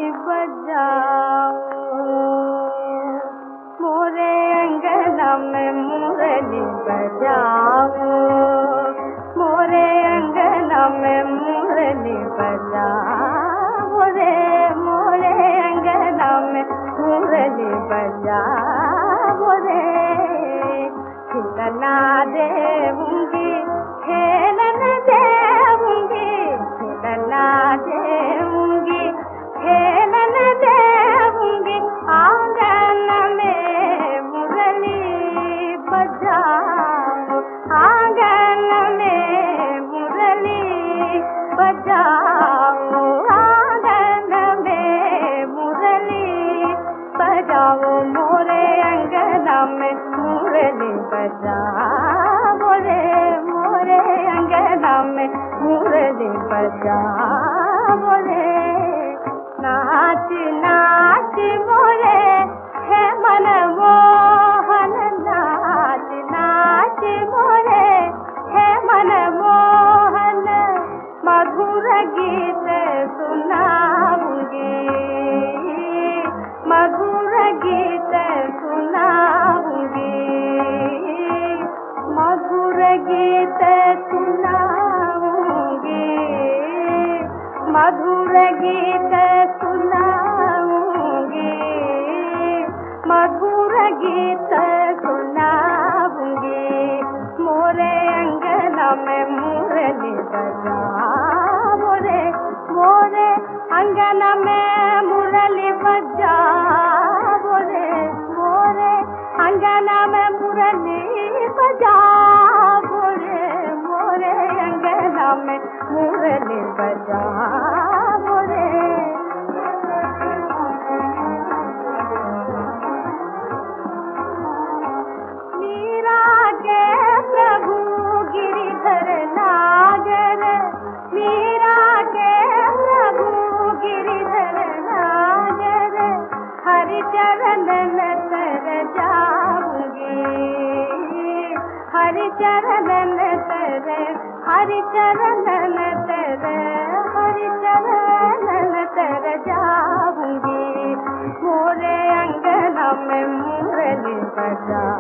बजाओ, मोरे अंगना में मुरली बजाओ, मोरे अंगना में मुरली बजाओ रे, मोरे अंगना में मुरली बजाओ रे। खिलना देऊंगी, खेलन देऊंगी, खिलना देऊंगी, खेलन देऊंगी, आंगन में मुरली बजाओ, आंगन में मुरली बजाओ, आंगन में मुरली बजाओ, मोरे अंगना में मुरली बजाओ रे, मोरे अंगना में मुरली बजाओ रे। नाच नाच मोरे है मन मोहन, नाच नाच मोरे है मन मोहन, मधुर गीत सुनाऊंगी, मधुर गीत सुनाऊंगी, मधुर गीत सुनाऊंगी, मधुर गीत सुनाऊंगी, मधुर गीत सुनाऊंगी, मोरे अंगना में मुरली बजाओ रे, मोरे अंगना में मुरली बजाओ रे, मोरे अंगना में मुरली बजाओ रे, मोरे अंगना में मुरली बजाओ रे। मीरा के प्रभु गिरिधर नागर, मीरा के प्रभु गिरिधर नागर, हरि चरण तर जाऊंगी, हरि चरण तर, हरि चरण तर, हरि चरण तर जाऊंगी, मोरे अंगना में मुरली बजा